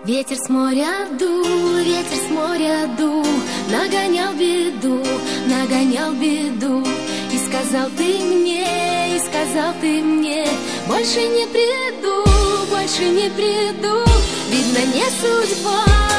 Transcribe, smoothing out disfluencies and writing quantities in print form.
Ветер с моря дул, ветер с моря дул, нагонял беду, нагонял беду. И сказал ты мне, и сказал ты мне, больше не приду, больше не приду. Видно, не судьба.